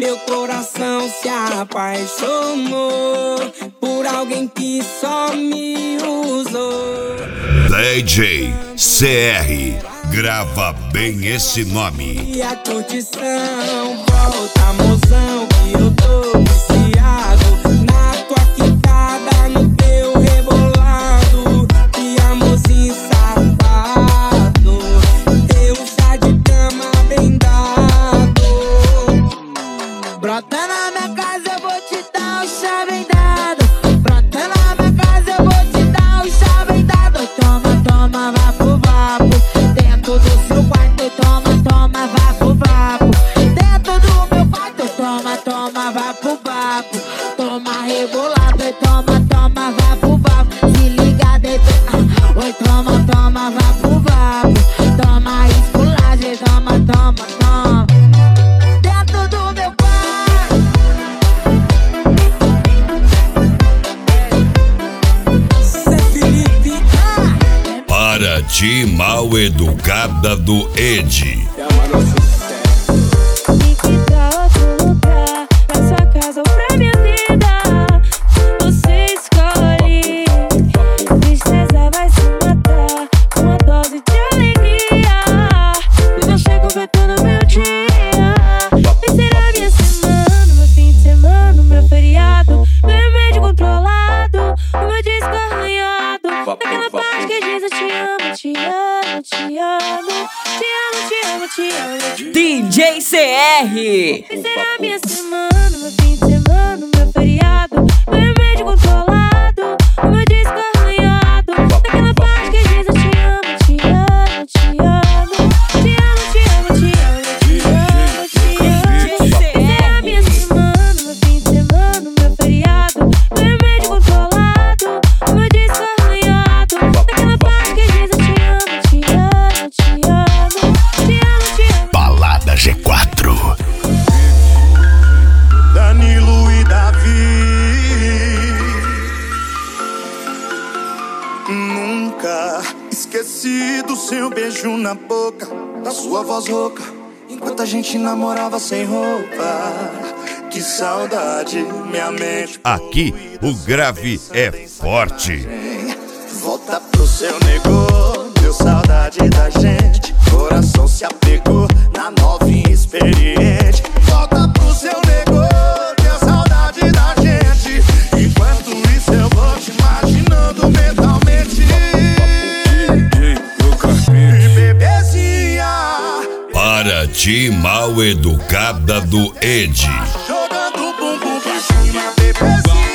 Meu coração se apaixonou por alguém que só me usou. DJ CR, grava bem esse nome. E a curtição, volta mozão, que eu tô viciado na tua quicada, no teu rebolado. Que amorzinho safado, teu chá de cama bem dado. Brota na minha casa, eu vou te dar um chá bem dado. Brota na minha casa, eu vou te dar um chá bem dado. Toma, toma, vapo, vapo. Dentro do seu quarto, toma, toma, vapo, vapo. Dentro do meu quarto, toma, toma, vapo, vapo. Toma rebolado, e toma, toma, vapo, vapo. Se liga, deita, oi, toma, toma, vapo, vapo. Toma esculagem, toma, toma, toma. Dentro do meu quarto. Para de mal educada do Ed. Pra outro lugar, pra sua casa ou pra minha vida, você escolhe. Tristeza vai se matar com uma dose de alegria. E você completando meu dia. Vai ser a minha semana, meu fim de semana, meu feriado, meu remédio controlado, o meu disco arranhado. Daquela parte que diz eu te amo, te amo, te amo, te amo, te amo, te amo. DJ CR. Vai ser a minha semana, meu fim de semana, meu feriado, meu remédio controlado, o meu disco arranhado. Daquela parte que diz eu te amo, te amo, te amo, te amo, te amo, te amo, te amo, te amo. Vai ser a minha semana, meu fim de semana, meu feriado, meu remédio controlado, o meu disco arranhado. Daquela parte que diz eu te amo, te amo, te amo, te amo, te amo. Balada G4. Danilo e Davi. Nunca esqueci do seu beijo na boca, da sua voz rouca, enquanto a gente namorava sem roupa. Que saudade, minha mente. Aqui o grave é forte. Volta pro seu negócio, deu saudade da gente. Coração se apegou na novinha experiente. Volta pro seu negócio, deu saudade da gente. Enquanto isso eu vou te imaginando mentalmente. E bebezinha, Para de mal educada do Ed. jogando o bumbum pra cima, bebezinha.